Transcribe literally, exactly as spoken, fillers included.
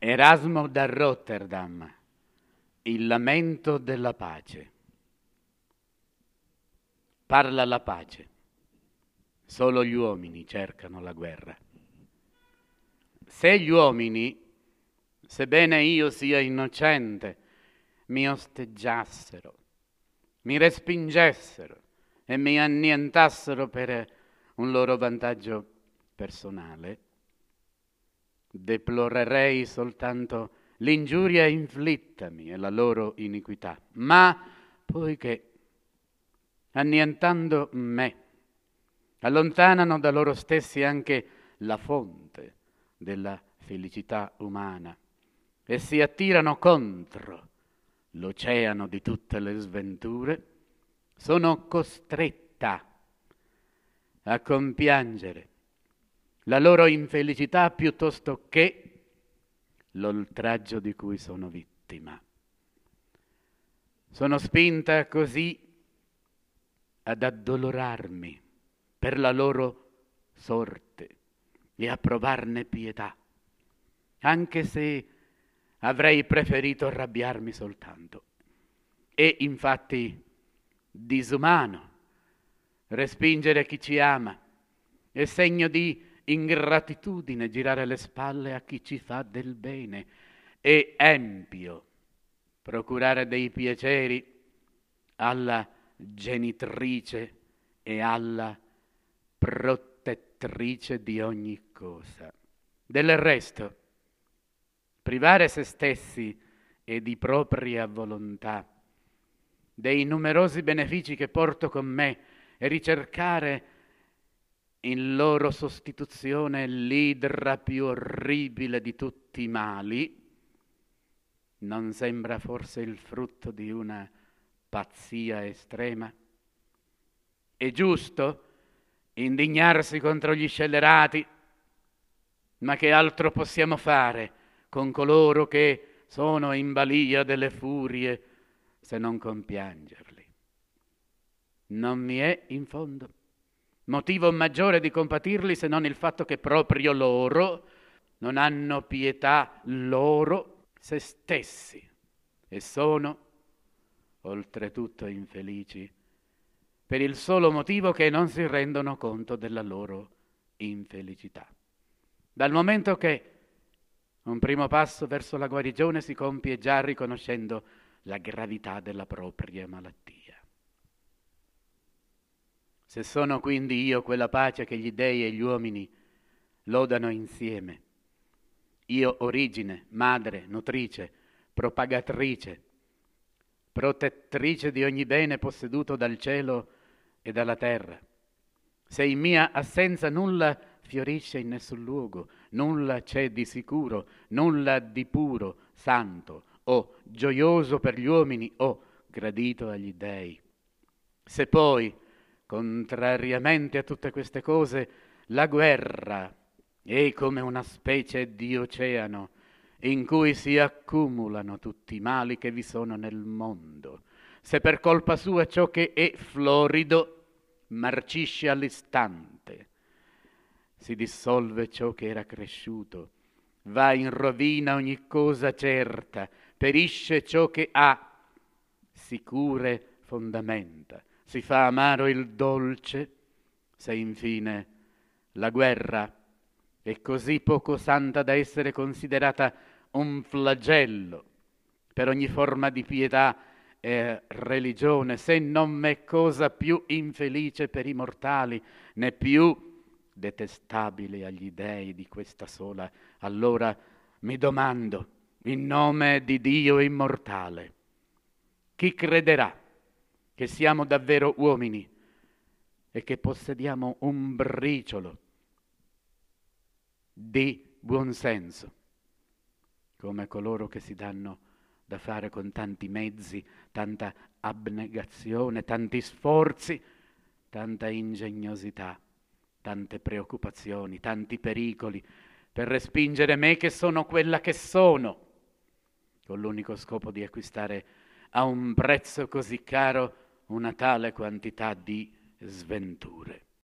Erasmo da Rotterdam, il lamento della pace. Parla la pace, solo gli uomini cercano la guerra. Se gli uomini, sebbene io sia innocente, mi osteggiassero, mi respingessero e mi annientassero per un loro vantaggio personale, deplorerei soltanto l'ingiuria inflittami e la loro iniquità. Ma poiché, annientando me, allontanano da loro stessi anche la fonte della felicità umana e si attirano contro l'oceano di tutte le sventure, sono costretta a compiangere la loro infelicità piuttosto che l'oltraggio di cui sono vittima. Sono spinta così ad addolorarmi per la loro sorte e a provarne pietà, anche se avrei preferito arrabbiarmi soltanto. È infatti disumano respingere chi ci ama, è segno di ingratitudine girare le spalle a chi ci fa del bene, è empio procurare dei piaceri alla genitrice e alla protettrice di ogni cosa. Del resto, privare se stessi e di propria volontà dei numerosi benefici che porto con me e ricercare in loro sostituzione l'idra più orribile di tutti i mali, non sembra forse il frutto di una pazzia estrema? È giusto indignarsi contro gli scellerati, ma che altro possiamo fare con coloro che sono in balia delle furie se non compiangerli? Non mi è, in fondo, motivo maggiore di compatirli se non il fatto che proprio loro non hanno pietà loro se stessi e sono, oltretutto infelici, per il solo motivo che non si rendono conto della loro infelicità. Dal momento che un primo passo verso la guarigione si compie già riconoscendo la gravità della propria malattia. Se sono quindi io quella pace che gli dei e gli uomini lodano insieme, io origine, madre, nutrice, propagatrice, protettrice di ogni bene posseduto dal cielo e dalla terra, se in mia assenza nulla fiorisce in nessun luogo, nulla c'è di sicuro, nulla di puro, santo o gioioso per gli uomini o gradito agli dei. Se poi, contrariamente a tutte queste cose, la guerra è come una specie di oceano in cui si accumulano tutti i mali che vi sono nel mondo, se per colpa sua ciò che è florido marcisce all'istante, si dissolve ciò che era cresciuto, va in rovina ogni cosa certa, perisce ciò che ha sicure fondamenta, si fa amaro il dolce, se infine la guerra è così poco santa da essere considerata un flagello per ogni forma di pietà e religione, se non è cosa più infelice per i mortali, né più detestabile agli dei di questa sola, allora mi domando, in nome di Dio immortale, chi crederà che siamo davvero uomini e che possediamo un briciolo di buonsenso, come coloro che si danno da fare con tanti mezzi, tanta abnegazione, tanti sforzi, tanta ingegnosità, tante preoccupazioni, tanti pericoli, per respingere me che sono quella che sono, con l'unico scopo di acquistare a un prezzo così caro una tale quantità di sventure.